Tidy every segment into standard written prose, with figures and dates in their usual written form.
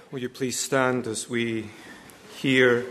Will you please stand as we hear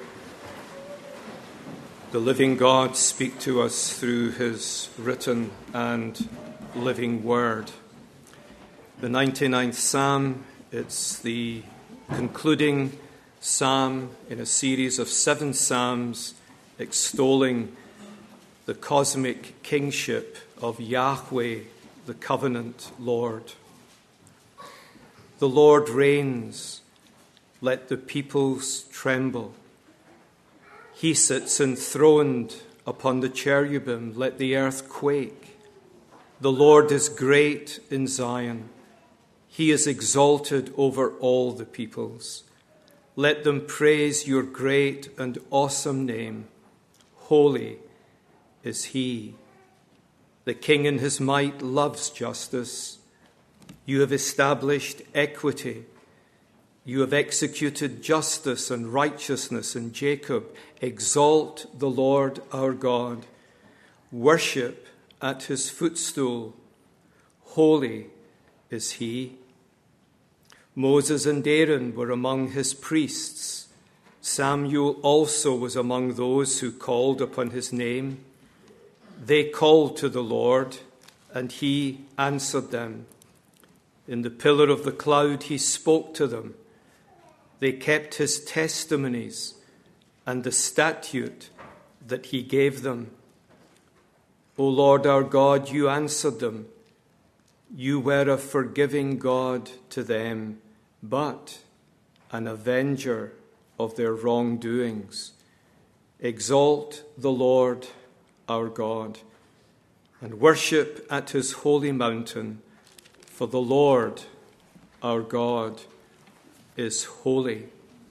the living God speak to us through his written and living word. The 99th Psalm, it's the concluding psalm in a series of 7 psalms extolling the cosmic kingship of Yahweh, the covenant Lord. The Lord reigns, let the peoples tremble. He sits enthroned upon the cherubim, let the earth quake. The Lord is great in Zion. He is exalted over all the peoples. Let them praise your great and awesome name. Holy is he. The King in his might loves justice. You have established equity. You have executed justice and righteousness in Jacob. Exalt the Lord our God. Worship at his footstool. Holy is he. Moses and Aaron were among his priests. Samuel also was among those who called upon his name. They called to the Lord, and he answered them. In the pillar of the cloud he spoke to them. They kept his testimonies and the statute that he gave them. O Lord our God, you answered them. You were a forgiving God to them, but an avenger of their wrongdoings. Exalt the Lord our God and worship at his holy mountain, for the Lord our God is holy.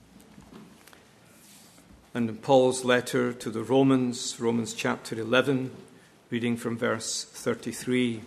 And in Paul's letter to the Romans chapter 11, reading from verse 33.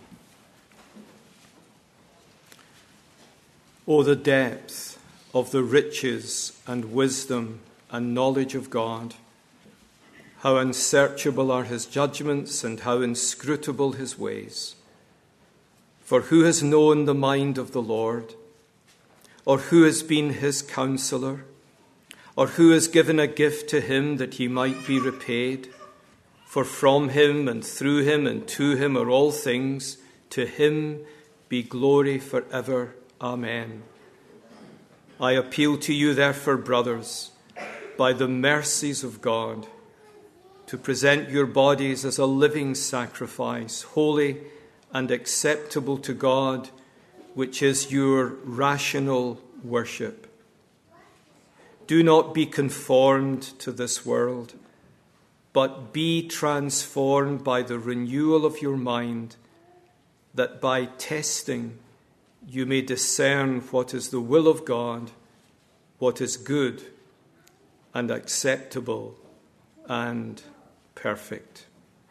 O the depth of the riches and wisdom and knowledge of God! How unsearchable are his judgments and how inscrutable his ways! For who has known the mind of the Lord? Or who has been his counselor? Or who has given a gift to him that he might be repaid? For from him and through him and to him are all things. To him be glory forever. Amen. I appeal to you, therefore, brothers, by the mercies of God, to present your bodies as a living sacrifice, holy and acceptable to God, which is your rational worship. Do not be conformed to this world, but be transformed by the renewal of your mind, that by testing you may discern what is the will of God, what is good and acceptable and perfect.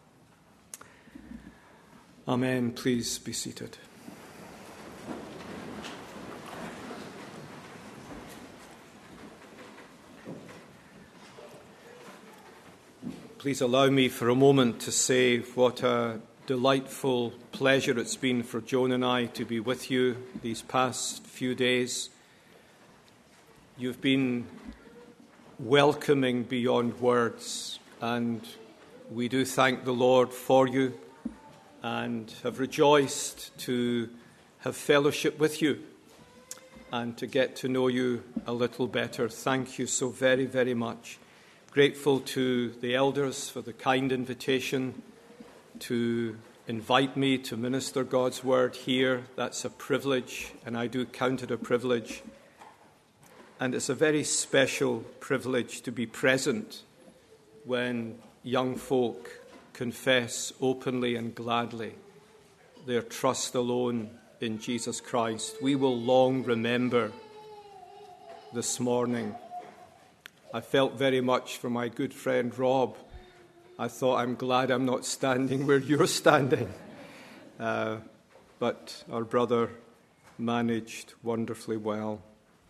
Amen. Please be seated. Please allow me for a moment to say what a delightful pleasure it's been for Joan and I to be with you these past few days. You've been welcoming beyond words, and we do thank the Lord for you and have rejoiced to have fellowship with you and to get to know you a little better. Thank you so very, very much. Grateful to the elders for the kind invitation to invite me to minister God's word here. That's a privilege, and I do count it a privilege. And it's a very special privilege to be present when young folk confess openly and gladly their trust alone in Jesus Christ. We will long remember this morning. I felt very much for my good friend Rob. I thought, I'm glad I'm not standing where you're standing. But our brother managed wonderfully well.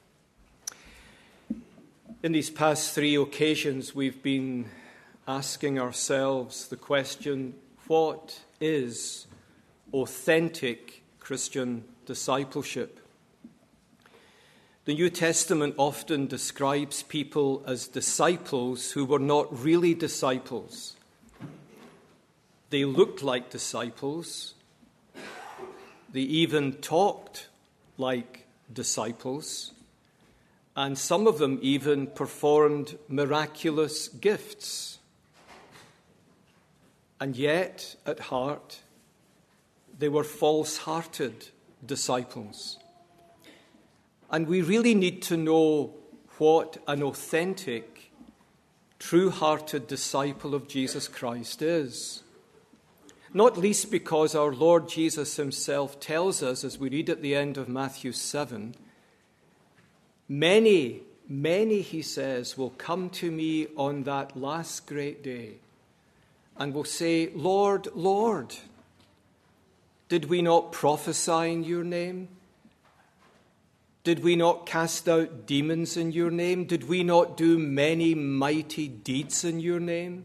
In these past 3 occasions, we've been asking ourselves the question, what is authentic Christian discipleship? The New Testament often describes people as disciples who were not really disciples. They looked like disciples. They even talked like disciples. And some of them even performed miraculous gifts. And yet, at heart, they were false-hearted disciples. And we really need to know what an authentic, true-hearted disciple of Jesus Christ is. Not least because our Lord Jesus himself tells us, as we read at the end of Matthew 7, many, he says, will come to me on that last great day and will say, Lord, Lord, did we not prophesy in your name? Did we not cast out demons in your name? Did we not do many mighty deeds in your name?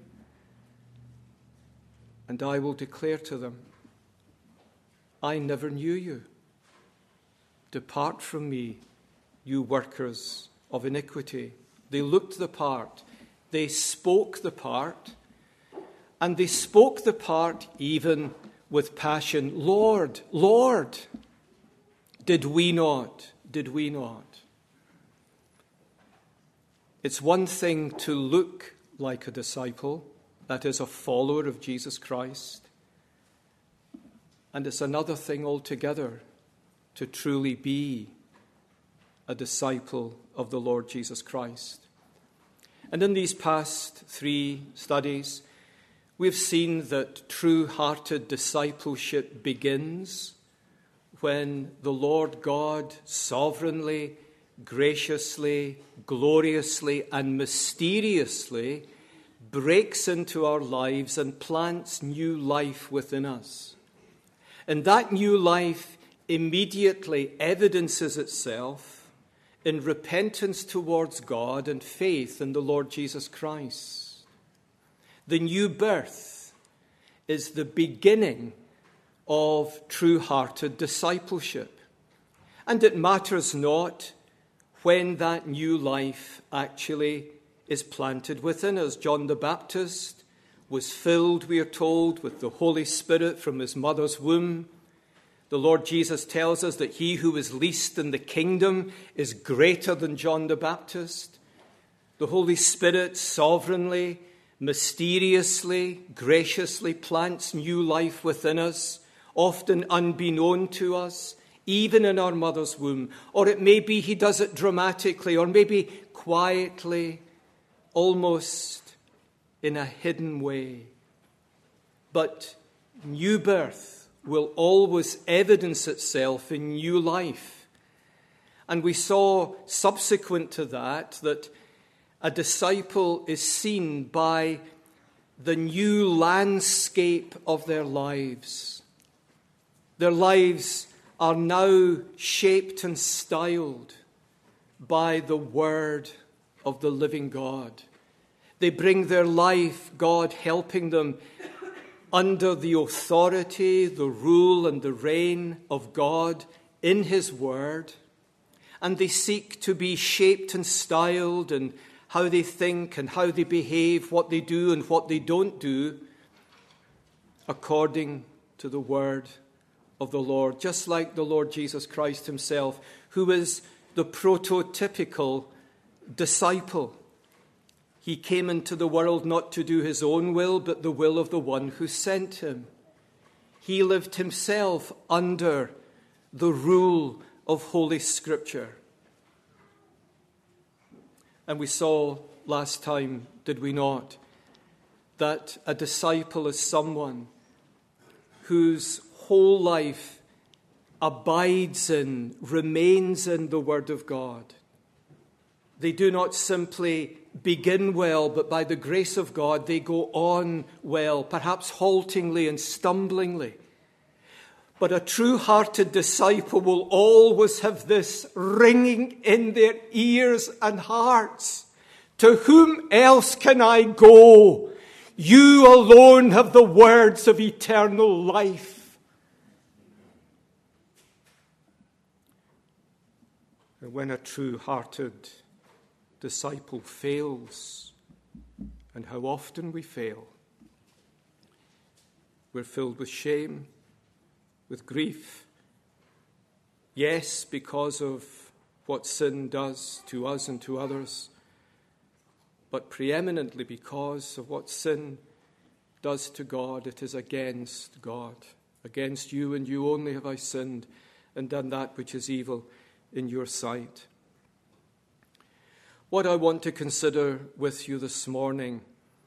And I will declare to them, I never knew you. Depart from me, you workers of iniquity. They looked the part. They spoke the part. And they spoke the part even with passion. Lord, Lord, did we not? Did we not? It's one thing to look like a disciple, that is, a follower of Jesus Christ. And it's another thing altogether to truly be a disciple of the Lord Jesus Christ. And in these past 3 studies, we've seen that true-hearted discipleship begins when the Lord God sovereignly, graciously, gloriously, and mysteriously breaks into our lives and plants new life within us. And that new life immediately evidences itself in repentance towards God and faith in the Lord Jesus Christ. The new birth is the beginning of true-hearted discipleship. And it matters not when that new life actually is planted within us. John the Baptist was filled, we are told, with the Holy Spirit from his mother's womb. The Lord Jesus tells us that he who is least in the kingdom is greater than John the Baptist. The Holy Spirit sovereignly, mysteriously, graciously plants new life within us, often unbeknown to us, even in our mother's womb. Or it may be he does it dramatically, or maybe quietly, almost in a hidden way. But new birth will always evidence itself in new life. And we saw subsequent to that a disciple is seen by the new landscape of their lives. Their lives are now shaped and styled by the word of the living God. They bring their life, God helping them, under the authority, the rule, and the reign of God in his word. And they seek to be shaped and styled in how they think and how they behave, what they do and what they don't do, according to the word of the Lord, just like the Lord Jesus Christ himself, who is the prototypical disciple. He came into the world not to do his own will, but the will of the one who sent him. He lived himself under the rule of Holy Scripture. And we saw last time, did we not, that a disciple is someone whose whole life abides in, remains in the Word of God. They do not simply begin well, but by the grace of God, they go on well, perhaps haltingly and stumblingly. But a true-hearted disciple will always have this ringing in their ears and hearts. To whom else can I go? You alone have the words of eternal life. And when a true-hearted disciple fails, and how often we fail, we're filled with shame, with grief. Yes, because of what sin does to us and to others, but preeminently because of what sin does to God. It is against God. Against you and you only have I sinned and done that which is evil in your sight. What I want to consider with you this morning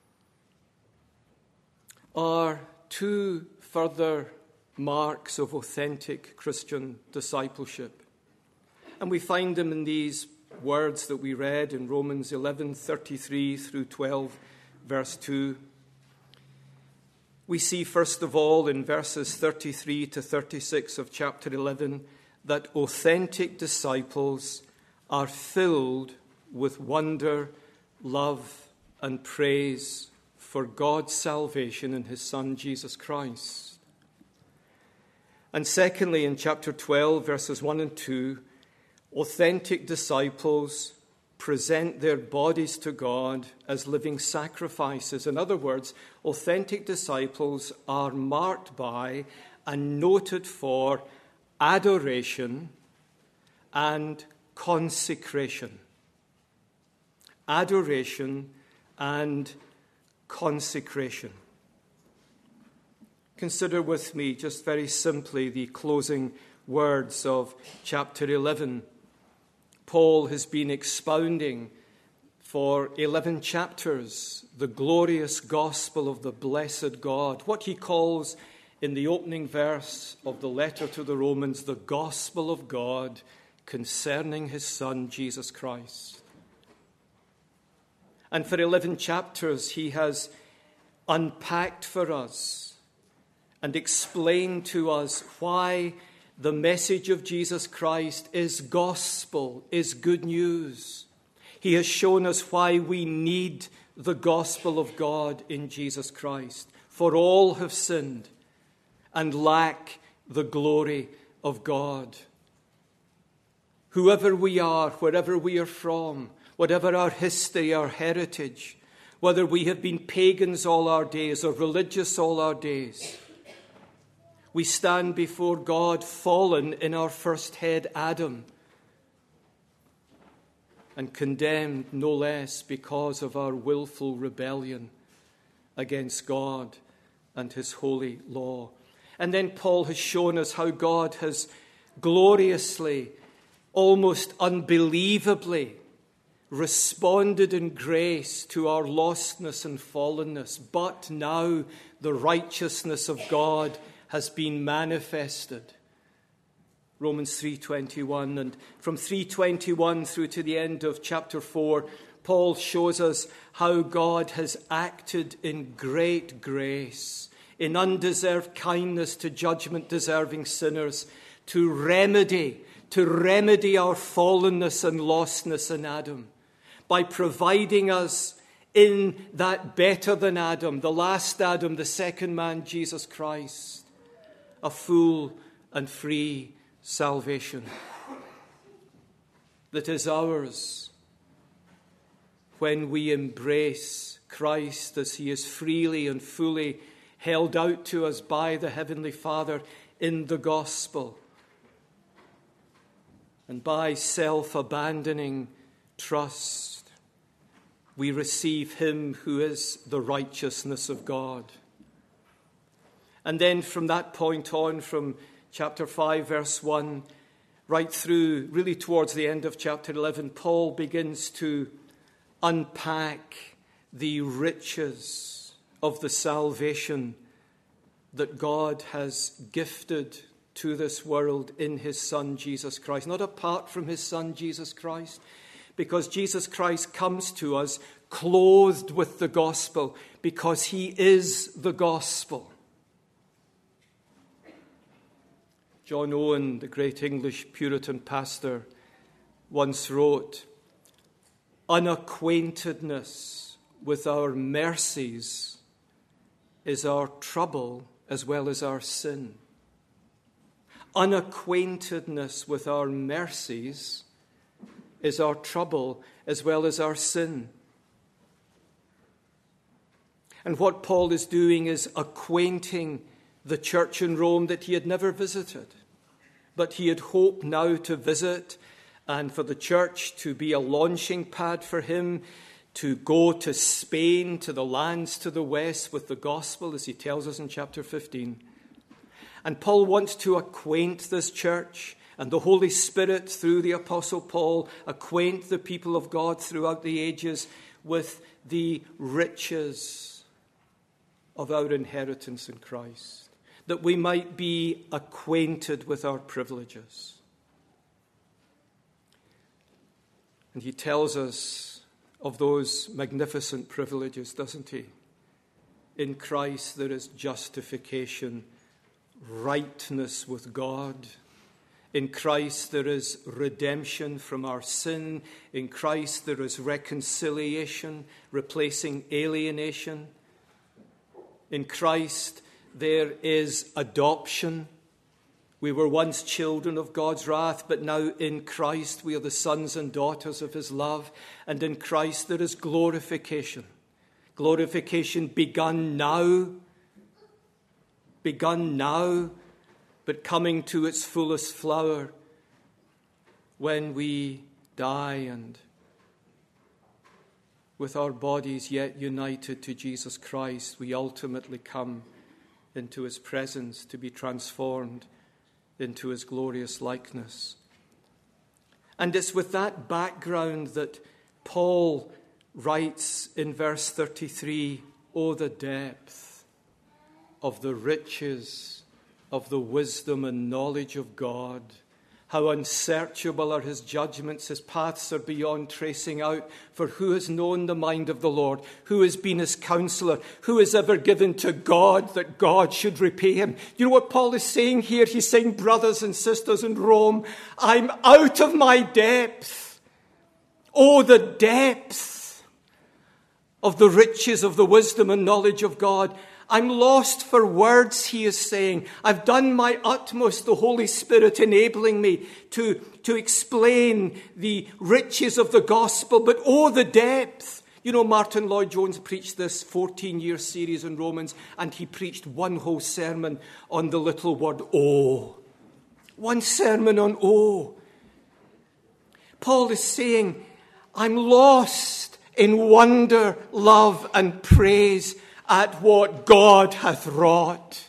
are two further marks of authentic Christian discipleship. And we find them in these words that we read in Romans 11:33 through 12, verse 2. We see, first of all, in verses 33 to 36 of chapter 11, that authentic disciples are filled with wonder, love, and praise for God's salvation in his Son, Jesus Christ. And secondly, in chapter 12, verses 1 and 2, authentic disciples present their bodies to God as living sacrifices. In other words, authentic disciples are marked by and noted for adoration and consecration. Adoration and consecration. Consider with me just very simply the closing words of chapter 11. Paul has been expounding for 11 chapters the glorious gospel of the blessed God, what he calls in the opening verse of the letter to the Romans, the gospel of God concerning his Son, Jesus Christ. And for 11 chapters, he has unpacked for us and explained to us why the message of Jesus Christ is gospel, is good news. He has shown us why we need the gospel of God in Jesus Christ. For all have sinned and lack the glory of God. Whoever we are, wherever we are from, whatever our history, our heritage, whether we have been pagans all our days or religious all our days, we stand before God fallen in our first head, Adam, and condemned no less because of our willful rebellion against God and his holy law. And then Paul has shown us how God has gloriously, almost unbelievably, responded in grace to our lostness and fallenness. But now the righteousness of God has been manifested. Romans 3:21. And from 3:21 through to the end of chapter 4, Paul shows us how God has acted in great grace, in undeserved kindness to judgment-deserving sinners, to remedy our fallenness and lostness in Adam, by providing us in that better than Adam, the last Adam, the second man, Jesus Christ, a full and free salvation that is ours when we embrace Christ as he is freely and fully held out to us by the Heavenly Father in the gospel, and by self-abandoning trust we receive him who is the righteousness of God. And then from that point on, from chapter 5, verse 1, right through, really towards the end of chapter 11, Paul begins to unpack the riches of the salvation that God has gifted to this world in his Son, Jesus Christ. Not apart from his Son, Jesus Christ, because Jesus Christ comes to us clothed with the gospel, because he is the gospel. John Owen, the great English Puritan pastor, once wrote, "Unacquaintedness with our mercies is our trouble as well as our sin." Unacquaintedness with our mercies is our trouble as well as our sin. And what Paul is doing is acquainting the church in Rome that he had never visited, but he had hoped now to visit, and for the church to be a launching pad for him to go to Spain, to the lands to the west with the gospel, as he tells us in chapter 15. And Paul wants to acquaint this church, and the Holy Spirit, through the Apostle Paul, acquaint the people of God throughout the ages with the riches of our inheritance in Christ, that we might be acquainted with our privileges. And he tells us of those magnificent privileges, doesn't he? In Christ there is justification, rightness with God. In Christ there is redemption from our sin. In Christ there is reconciliation, replacing alienation. In Christ there is adoption. We were once children of God's wrath, but now in Christ we are the sons and daughters of his love. And in Christ there is glorification. Glorification begun now, but coming to its fullest flower when we die, and with our bodies yet united to Jesus Christ, we ultimately come into his presence to be transformed into his glorious likeness. And it's with that background that Paul writes in verse 33, "Oh, the depth of the riches of the wisdom and knowledge of God. How unsearchable are his judgments, his paths are beyond tracing out. For who has known the mind of the Lord? Who has been his counselor? Who has ever given to God that God should repay him?" You know what Paul is saying here? He's saying, brothers and sisters in Rome, I'm out of my depth. Oh, the depth of the riches of the wisdom and knowledge of God. I'm lost for words, he is saying. I've done my utmost, the Holy Spirit enabling me to explain the riches of the gospel, but oh, the depth. You know, Martin Lloyd-Jones preached this 14-year series in Romans, and he preached one whole sermon on the little word, oh. One sermon on oh. Paul is saying, I'm lost in wonder, love, and praise at what God hath wrought.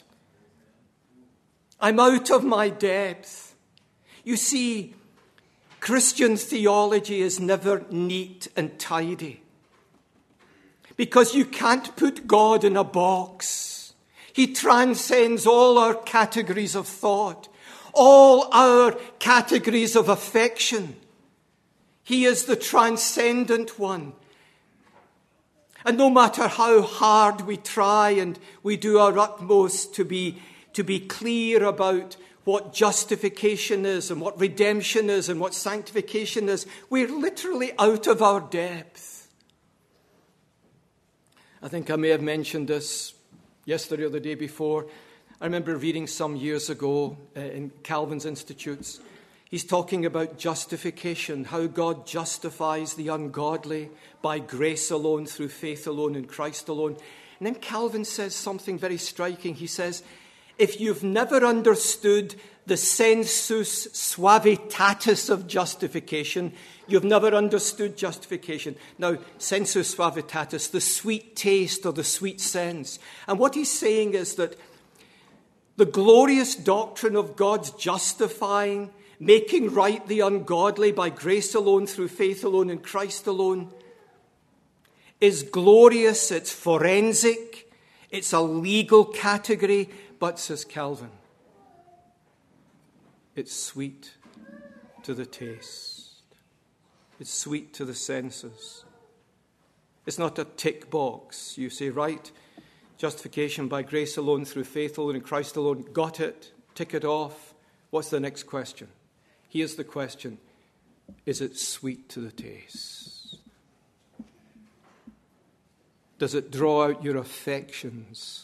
I'm out of my depth. You see, Christian theology is never neat and tidy, because you can't put God in a box. He transcends all our categories of thought, all our categories of affection. He is the transcendent one. And no matter how hard we try and we do our utmost to be clear about what justification is and what redemption is and what sanctification is, we're literally out of our depth. I think I may have mentioned this yesterday or the day before. I remember reading some years ago in Calvin's Institutes. He's talking about justification, how God justifies the ungodly by grace alone, through faith alone, in Christ alone. And then Calvin says something very striking. He says, if you've never understood the sensus suavitatis of justification, you've never understood justification. Now, sensus suavitatis, the sweet taste or the sweet sense. And what he's saying is that the glorious doctrine of God's justifying, making right the ungodly by grace alone, through faith alone, in Christ alone, is glorious, it's forensic, it's a legal category, but, says Calvin, it's sweet to the taste. It's sweet to the senses. It's not a tick box. You say, right, justification by grace alone, through faith alone, in Christ alone, got it, tick it off. What's the next question? Here's the question. Is it sweet to the taste? Does it draw out your affections?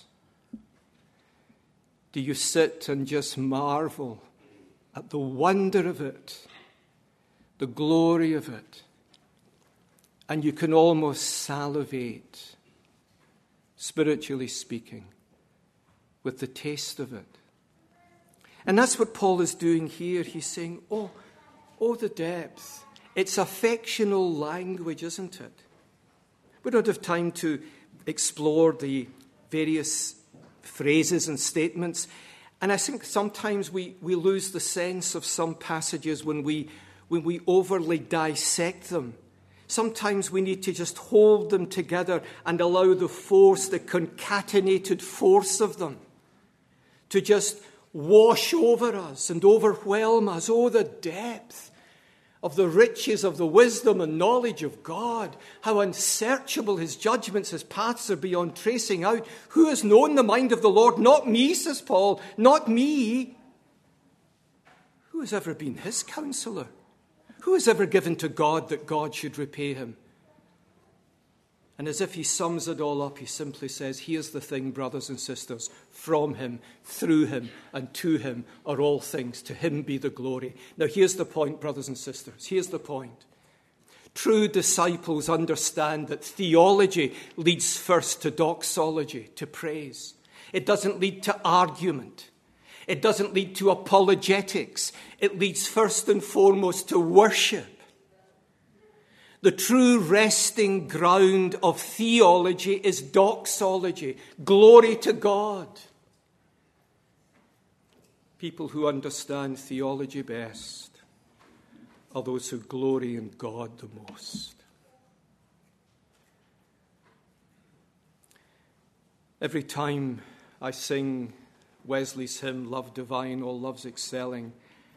Do you sit and just marvel at the wonder of it? the glory of it, and you can almost salivate, spiritually speaking, with the taste of it. And that's what Paul is doing here. He's saying, oh, the depth. It's affectional language, isn't it? We don't have time to explore the various phrases and statements. And I think sometimes we lose the sense of some passages when we overly dissect them. Sometimes we need to just hold them together and allow the force, the concatenated force of them, to just wash over us and overwhelm us. Oh, the depth of the riches of the wisdom and knowledge of God. How unsearchable his judgments, his paths are beyond tracing out. Who has known the mind of the Lord? Not me, says Paul, not me. Who has ever been his counselor? Who has ever given to God that God should repay him? And as if he sums it all up, he simply says, here's the thing, brothers and sisters, from him, through him, and to him are all things. To him be the glory. Now here's the point, brothers and sisters. Here's the point. True disciples understand that theology leads first to doxology, to praise. It doesn't lead to argument. It doesn't lead to apologetics. It leads first and foremost to worship. The true resting ground of theology is doxology. Glory to God. People who understand theology best are those who glory in God the most. Every time I sing Wesley's hymn, Love Divine, All Love's Excelling,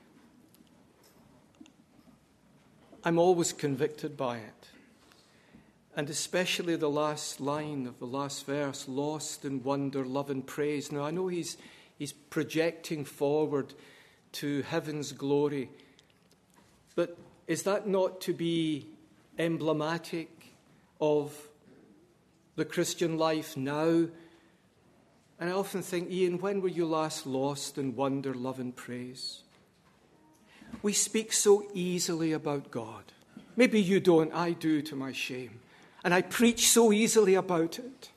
I'm always convicted by it. And especially the last line of the last verse, lost in wonder, love and praise. Now I know he's projecting forward to heaven's glory. But is that not to be emblematic of the Christian life now? And I often think, Ian, when were you last lost in wonder, love and praise? We speak so easily about God. Maybe you don't, I do, to my shame. And I preach so easily about it.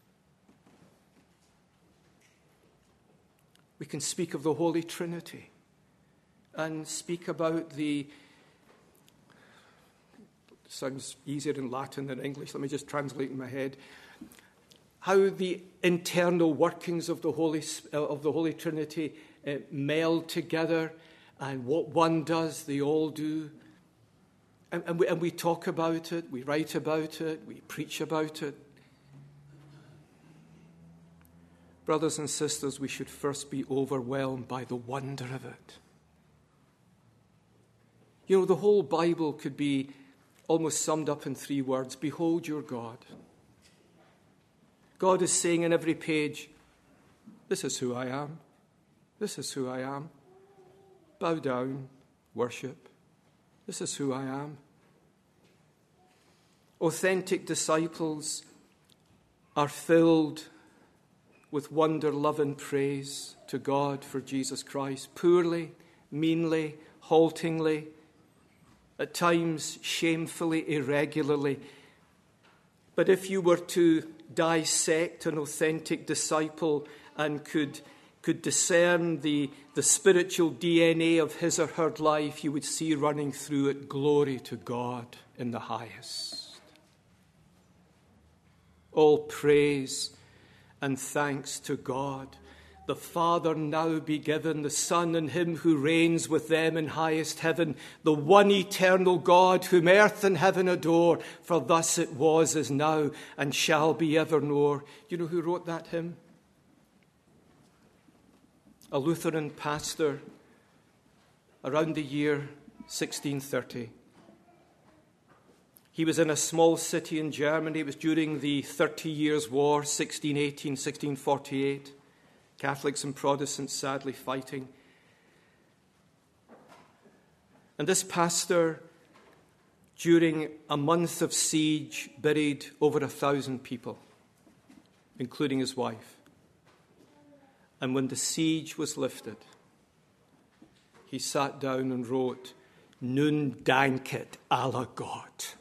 We can speak of the Holy Trinity and speak about sounds easier in Latin than English, let me just translate in my head, how the internal workings of the Holy Trinity meld together. And what one does, they all do. And we talk about it, we write about it, we preach about it. Brothers and sisters, we should first be overwhelmed by the wonder of it. You know, the whole Bible could be almost summed up in 3 words. Behold your God. God is saying in every page, this is who I am. This is who I am. Bow down, worship. This is who I am. Authentic disciples are filled with wonder, love, and praise to God for Jesus Christ. Poorly, meanly, haltingly, at times shamefully, irregularly. But if you were to dissect an authentic disciple and could discern the spiritual DNA of his or her life, you would see running through it glory to God in the highest. All praise and thanks to God, the Father now be given, the Son and him who reigns with them in highest heaven, the one eternal God whom earth and heaven adore, for thus it was, is now, and shall be evermore. You know who wrote that hymn? A Lutheran pastor around the year 1630. He was in a small city in Germany. It was during the 30 Years' War, 1618, 1648. Catholics and Protestants sadly fighting. And this pastor, during a month of siege, buried over 1,000 people, including his wife. And when the siege was lifted, he sat down and wrote, Nun danket alle Gott.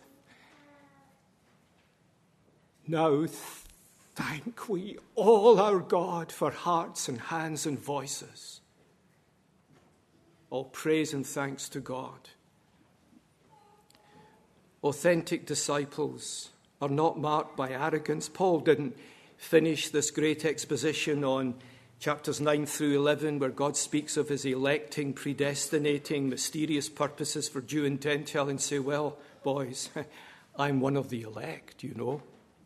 Now thank we all our God for hearts and hands and voices. All praise and thanks to God. Authentic disciples are not marked by arrogance. Paul didn't finish this great exposition on chapters 9 through 11, where God speaks of his electing, predestinating, mysterious purposes for Jew and Gentile, and say, well, boys, I'm one of the elect, you know.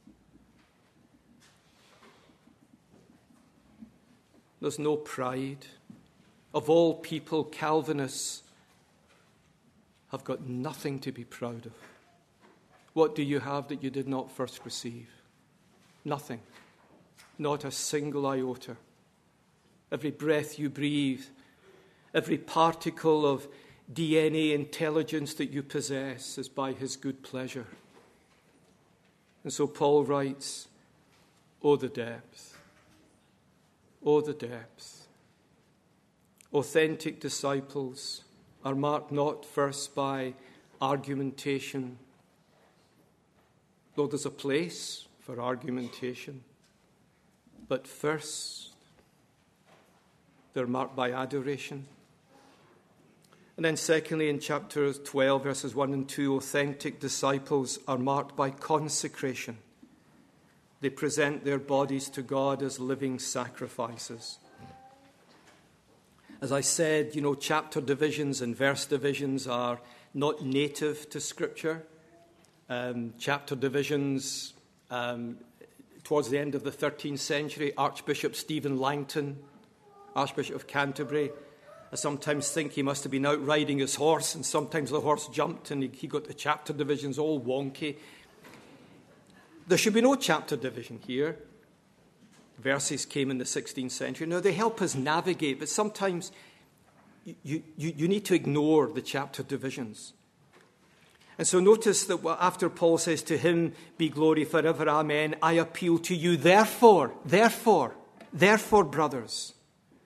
There's no pride. Of all people, Calvinists have got nothing to be proud of. What do you have that you did not first receive? Nothing. Not a single iota. Every breath you breathe, every particle of DNA intelligence that you possess is by his good pleasure. And so Paul writes, oh, the depth. Oh, the depth. Authentic disciples are marked not first by argumentation, though there's a place for argumentation, but first they're marked by adoration. And then secondly, in chapter 12, verses 1 and 2, authentic disciples are marked by consecration. They present their bodies to God as living sacrifices. As I said, chapter divisions and verse divisions are not native to Scripture. Chapter divisions, towards the end of the 13th century, Archbishop Stephen Langton, Archbishop of Canterbury, I sometimes think he must have been out riding his horse, and sometimes the horse jumped and he got the chapter divisions all wonky. There should be no chapter division here. Verses came in the 16th century. Now, they help us navigate, but sometimes you need to ignore the chapter divisions. And so notice that after Paul says, to him be glory forever, amen, I appeal to you, therefore, brothers,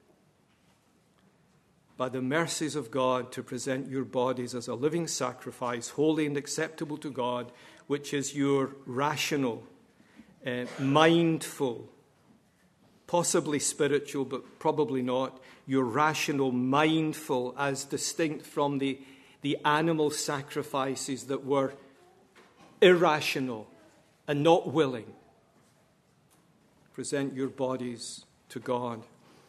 by the mercies of God, to present your bodies as a living sacrifice, holy and acceptable to God, which is your rational, mindful, possibly spiritual, but probably not, your rational, mindful, as distinct from the animal sacrifices that were irrational and not willing. Present your bodies to God.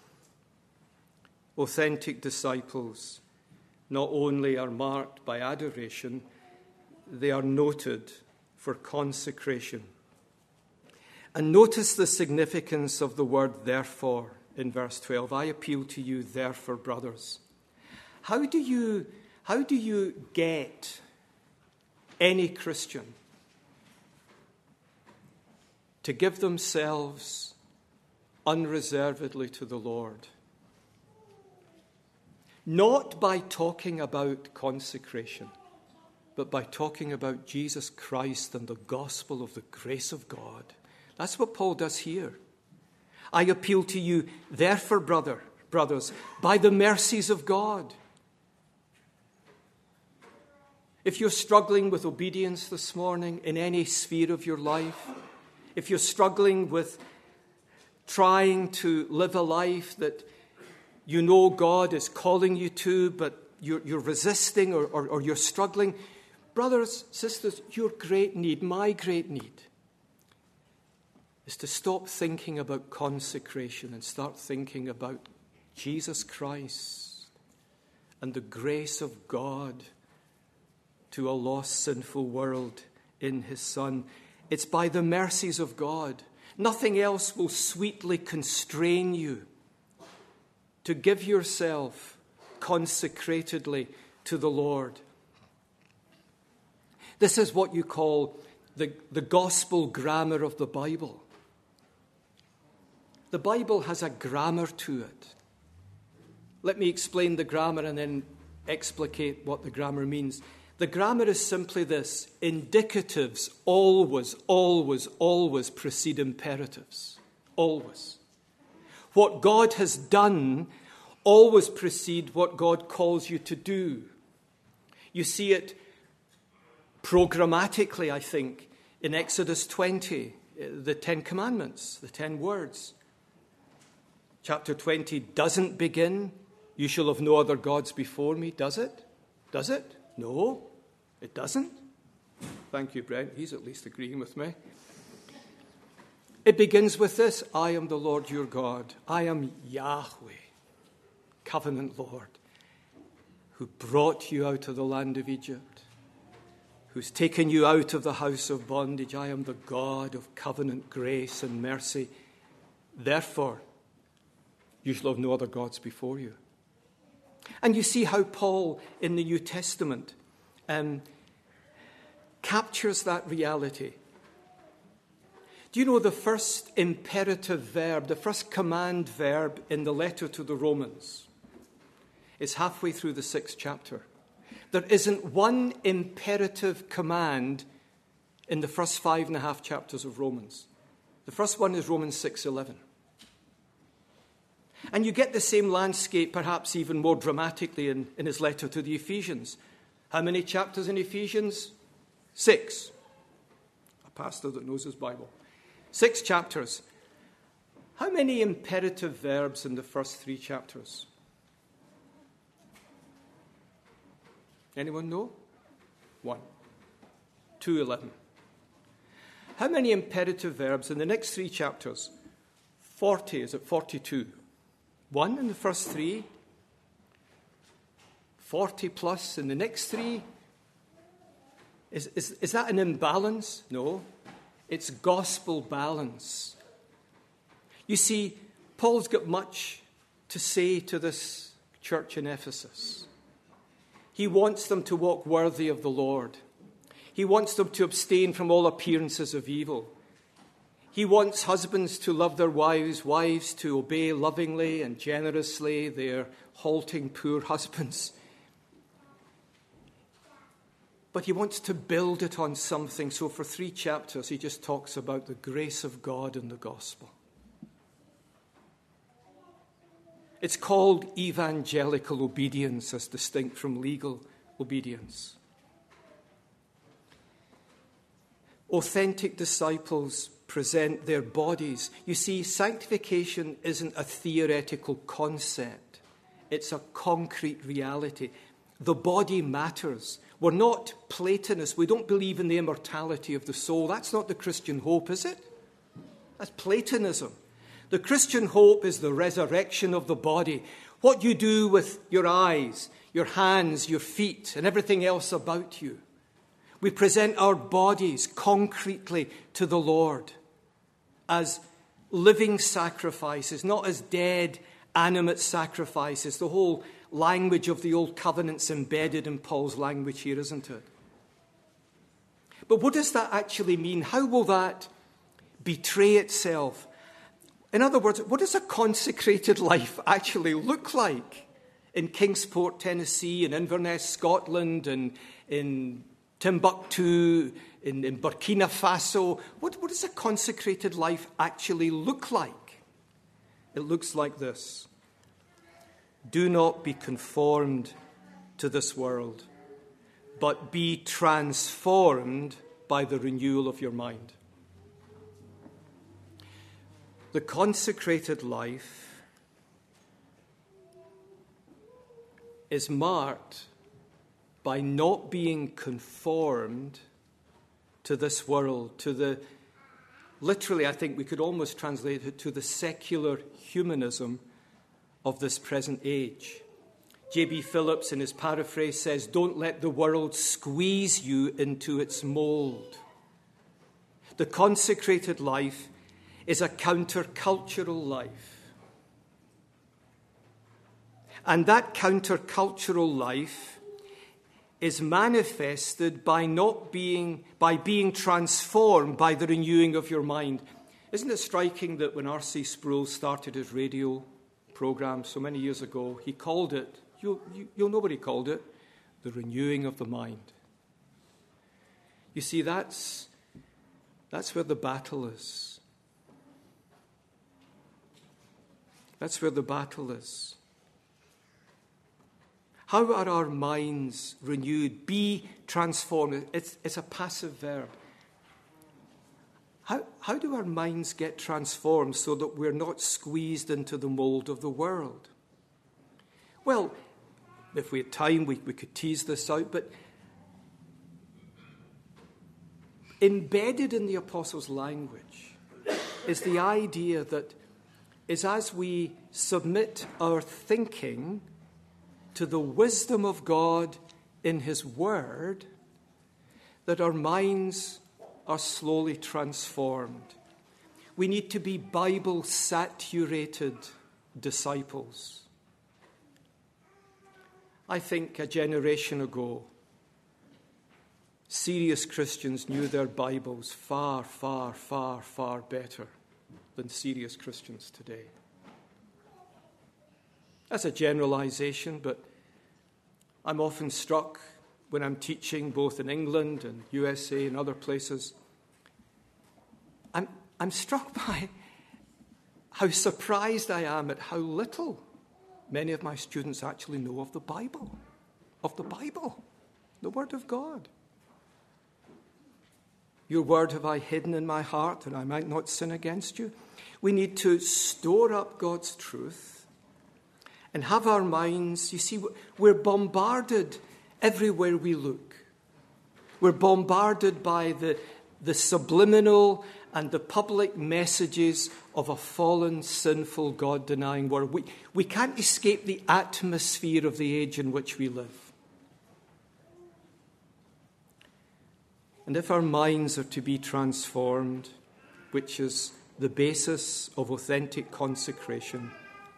Authentic disciples not only are marked by adoration, they are noted for consecration. And notice the significance of the word therefore in verse 12. I appeal to you, therefore, brothers. How do you get any Christian to give themselves unreservedly to the Lord? Not by talking about consecration, but by talking about Jesus Christ and the gospel of the grace of God. That's what Paul does here. I appeal to you, therefore, brothers, by the mercies of God. If you're struggling with obedience this morning in any sphere of your life, if you're struggling with trying to live a life that you know God is calling you to, but you're resisting or you're struggling, brothers, sisters, your great need, my great need, is to stop thinking about consecration and start thinking about Jesus Christ and the grace of God to a lost, sinful world in his Son. It's by the mercies of God. Nothing else will sweetly constrain you to give yourself consecratedly to the Lord. This is what you call the gospel grammar of the Bible. The Bible has a grammar to it. Let me explain the grammar and then explicate what the grammar means. The grammar is simply this: indicatives always precede imperatives. Always. What God has done always precedes what God calls you to do. You see it programmatically, I think, in Exodus 20, the 10 Commandments, the 10 words. Chapter 20 doesn't begin, "You shall have no other gods before me," does it? Does it? No, it doesn't. Thank you, Brent. He's at least agreeing with me. It begins with this: "I am the Lord your God. I am Yahweh, covenant Lord, who brought you out of the land of Egypt, who's taken you out of the house of bondage. I am the God of covenant grace and mercy. Therefore, you shall have no other gods before you." And you see how Paul in the New Testament captures that reality. Do you know the first imperative verb, the first command verb in the letter to the Romans is halfway through the 6th chapter? There isn't one imperative command in the first 5.5 chapters of Romans. The first one is Romans 6:11. And you get the same landscape, perhaps even more dramatically, in his letter to the Ephesians. How many chapters in Ephesians? 6. A pastor that knows his Bible. 6 chapters. How many imperative verbs in the first 3 chapters? Anyone know? 1. 2:11. How many imperative verbs in the next 3 chapters? 40, is it 42? 1 in the first 3, 40 plus in the next 3. Is that an imbalance? No, it's gospel balance. You see, Paul's got much to say to this church in Ephesus. He wants them to walk worthy of the Lord. He wants them to abstain from all appearances of evil. He wants husbands to love their wives, wives to obey lovingly and generously their halting poor husbands. But he wants to build it on something. So for 3 chapters, he just talks about the grace of God and the gospel. It's called evangelical obedience as distinct from legal obedience. Authentic disciples present their bodies. You see, sanctification isn't a theoretical concept. It's a concrete reality. The body matters. We're not Platonists. We don't believe in the immortality of the soul. That's not the Christian hope, is it? That's Platonism. The Christian hope is the resurrection of the body. What you do with your eyes, your hands, your feet, and everything else about you. We present our bodies concretely to the Lord as living sacrifices, not as dead, animate sacrifices. The whole language of the Old Covenant's embedded in Paul's language here, isn't it? But what does that actually mean? How will that betray itself? In other words, what does a consecrated life actually look like in Kingsport, Tennessee, in Inverness, Scotland, and in Timbuktu, in Burkina Faso? What does a consecrated life actually look like? It looks like this. Do not be conformed to this world, but be transformed by the renewal of your mind. The consecrated life is marked by not being conformed to this world, to the, literally, I think we could almost translate it to the secular humanism of this present age. J.B. Phillips, in his paraphrase, says, "Don't let the world squeeze you into its mold." The consecrated life is a countercultural life. And that countercultural life is manifested by being transformed by the renewing of your mind. Isn't it striking that when R.C. Sproul started his radio program so many years ago, he called it, you'll know what he called it, the renewing of the mind. You see, that's where the battle is. That's where the battle is. How are our minds renewed? Be transformed. It's a passive verb. How do our minds get transformed so that we're not squeezed into the mold of the world? Well, if we had time, we could tease this out, but embedded in the apostles' language is the idea that is as we submit our thinking to the wisdom of God in his word, that our minds are slowly transformed. We need to be Bible-saturated disciples. I think a generation ago, serious Christians knew their Bibles far, far, far, far better than serious Christians today. That's a generalization, but I'm often struck when I'm teaching both in England and USA and other places. I'm struck by how surprised I am at how little many of my students actually know of the Bible, the Word of God. Your word have I hidden in my heart, that I might not sin against you. We need to store up God's truth and have our minds. You see, we're bombarded everywhere we look. We're bombarded by the subliminal and the public messages of a fallen, sinful, God-denying world. We can't escape the atmosphere of the age in which we live. And if our minds are to be transformed, which is the basis of authentic consecration,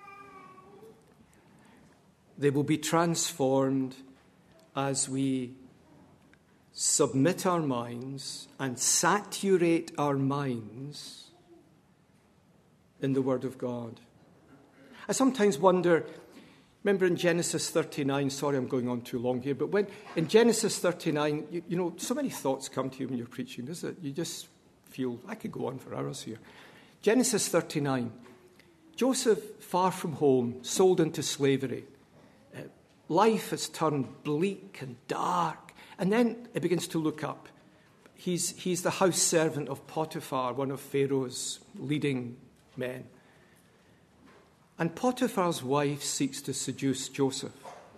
they will be transformed as we submit our minds and saturate our minds in the Word of God. I sometimes wonder, remember in Genesis 39, sorry I'm going on too long here, but when in Genesis 39, you know, so many thoughts come to you when you're preaching, does it? You just feel, I could go on for hours here. Genesis 39, Joseph, far from home, sold into slavery. Life has turned bleak and dark. And then it begins to look up. He's the house servant of Potiphar, one of Pharaoh's leading men. And Potiphar's wife seeks to seduce Joseph.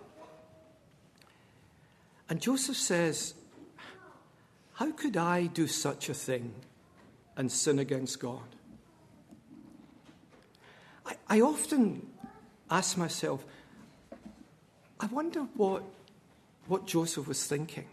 And Joseph says, how could I do such a thing and sin against God? I often ask myself, I wonder what Joseph was thinking.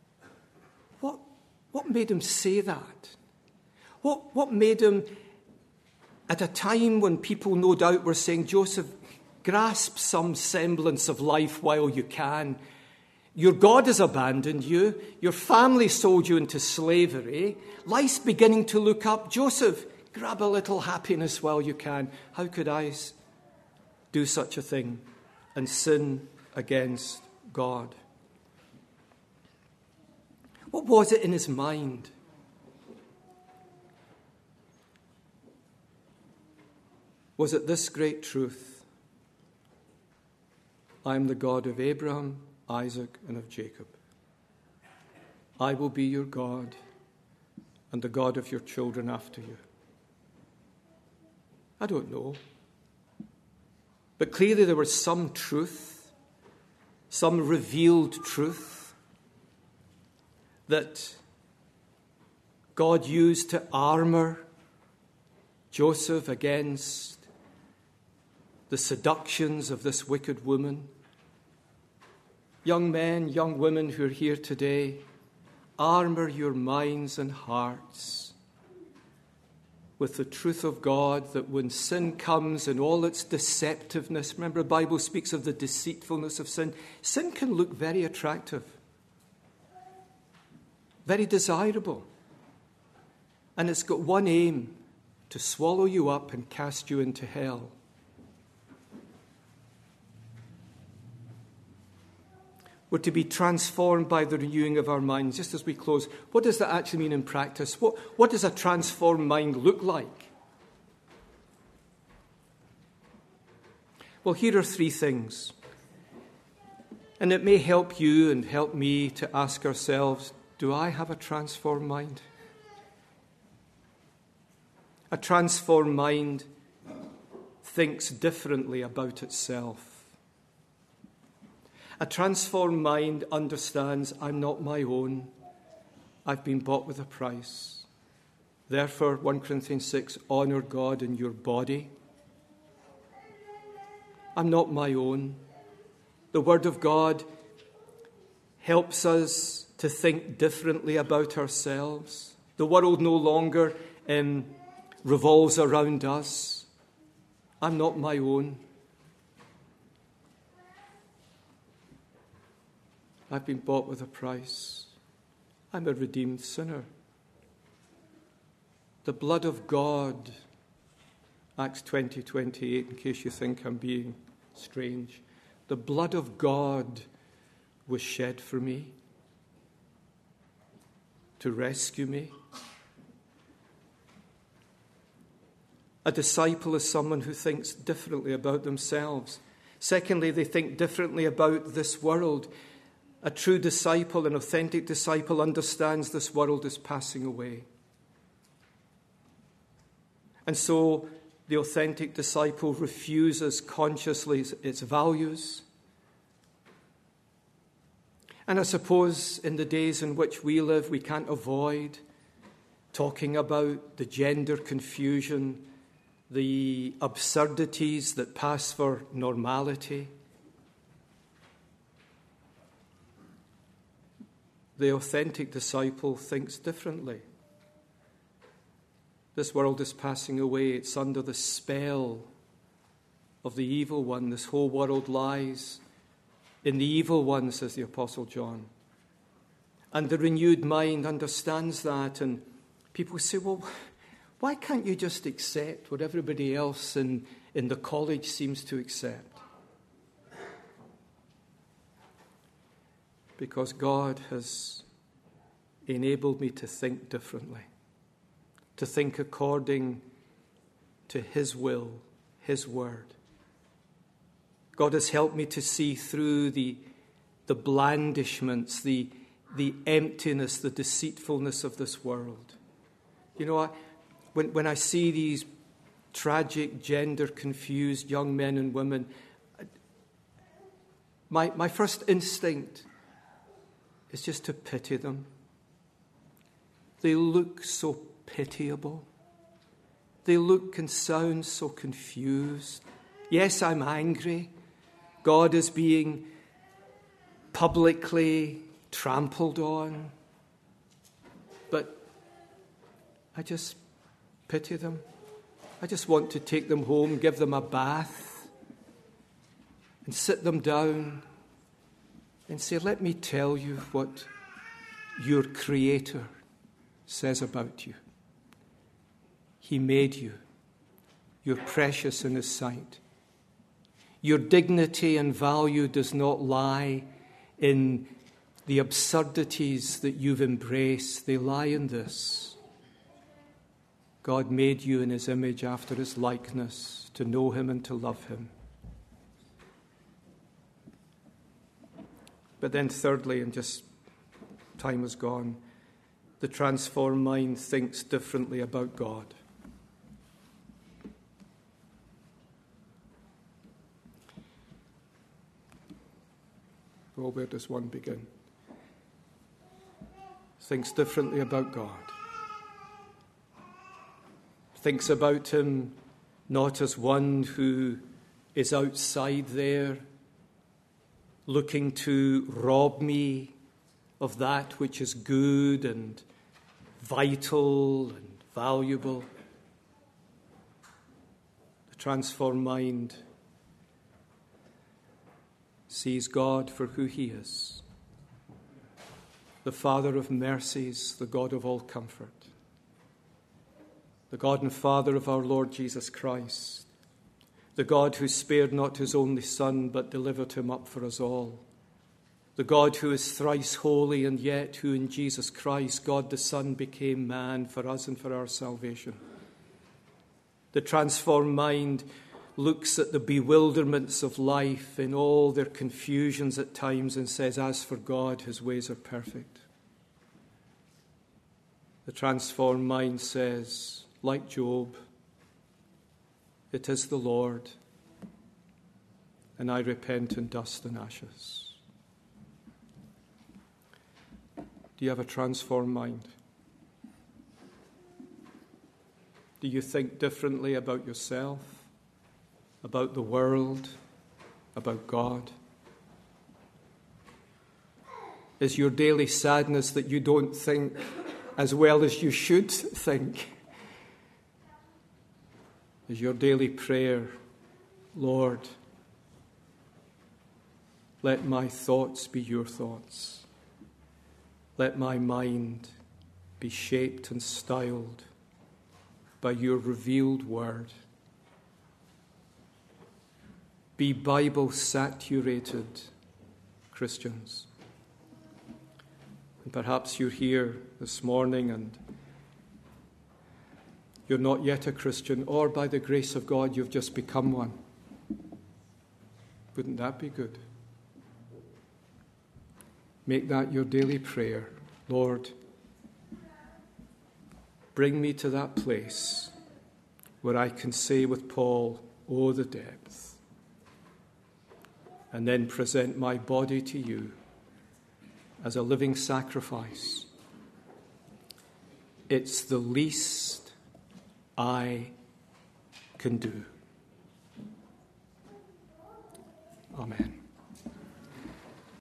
What made him say that? What made him, at a time when people no doubt were saying, Joseph, grasp some semblance of life while you can. Your God has abandoned you. Your family sold you into slavery. Life's beginning to look up. Joseph, grab a little happiness while you can. How could I do such a thing and sin against God? What was it in his mind? Was it this great truth? I am the God of Abraham, Isaac, and of Jacob. I will be your God and the God of your children after you. I don't know. But clearly there was some truth, some revealed truth that God used to armor Joseph against the seductions of this wicked woman. Young men, young women who are here today, armor your minds and hearts with the truth of God, that when sin comes in all its deceptiveness, remember the Bible speaks of the deceitfulness of sin. Sin can look very attractive, very desirable. And it's got one aim, to swallow you up and cast you into hell. We're to be transformed by the renewing of our minds. Just as we close, what does that actually mean in practice? What does a transformed mind look like? Well, here are three things. And it may help you and help me to ask ourselves, do I have a transformed mind? A transformed mind thinks differently about itself. A transformed mind understands, I'm not my own. I've been bought with a price. Therefore, 1 Corinthians 6, honor God in your body. I'm not my own. The Word of God helps us to think differently about ourselves. The world no longer revolves around us. I'm not my own. I've been bought with a price. I'm a redeemed sinner. The blood of God, Acts 20:28, in case you think I'm being strange. The blood of God was shed for me to rescue me. A disciple is someone who thinks differently about themselves. Secondly, they think differently about this world. A true disciple, an authentic disciple, understands this world is passing away. And so the authentic disciple refuses consciously its values. And I suppose in the days in which we live, we can't avoid talking about the gender confusion, the absurdities that pass for normality. The authentic disciple thinks differently. This world is passing away. It's under the spell of the evil one. This whole world lies in the evil one, says the Apostle John. And the renewed mind understands that. And people say, well, why can't you just accept what everybody else in the college seems to accept? Because God has enabled me to think differently, to think according to His will, His word. God has helped me to see through the blandishments, the emptiness, the deceitfulness of this world. You know, when I see these tragic, gender-confused young men and women, my first instinct is just to pity them. They look so pitiable. They look and sound so confused. Yes, I'm angry. God is being publicly trampled on. But I just pity them. I just want to take them home, give them a bath, and sit them down and say, let me tell you what your Creator says about you. He made you. You're precious in His sight. Your dignity and value does not lie in the absurdities that you've embraced. They lie in this. God made you in His image after His likeness, to know Him and to love Him. But then thirdly, and just time is gone, the transformed mind thinks differently about God. Well, where does one begin? Thinks differently about God. Thinks about Him not as one who is outside there, looking to rob me of that which is good and vital and valuable. The transformed mind sees God for who He is, the Father of mercies, the God of all comfort, the God and Father of our Lord Jesus Christ, the God who spared not His only Son but delivered Him up for us all, the God who is thrice holy and yet who in Jesus Christ, God the Son, became man for us and for our salvation. The transformed mind looks at the bewilderments of life in all their confusions at times and says, as for God, his ways are perfect. The transformed mind says, like Job, it is the Lord, and I repent in dust and ashes. Do you have a transformed mind? Do you think differently about yourself, about the world, about God? Is your daily sadness that you don't think as well as you should think? Is your daily prayer, Lord, let my thoughts be your thoughts. Let my mind be shaped and styled by your revealed word. Be Bible-saturated Christians. And perhaps you're here this morning and you're not yet a Christian, or by the grace of God, you've just become one. Wouldn't that be good? Make that your daily prayer. Lord, bring me to that place where I can say with Paul, oh, the depth, and then present my body to you as a living sacrifice. It's the least I can do. Amen.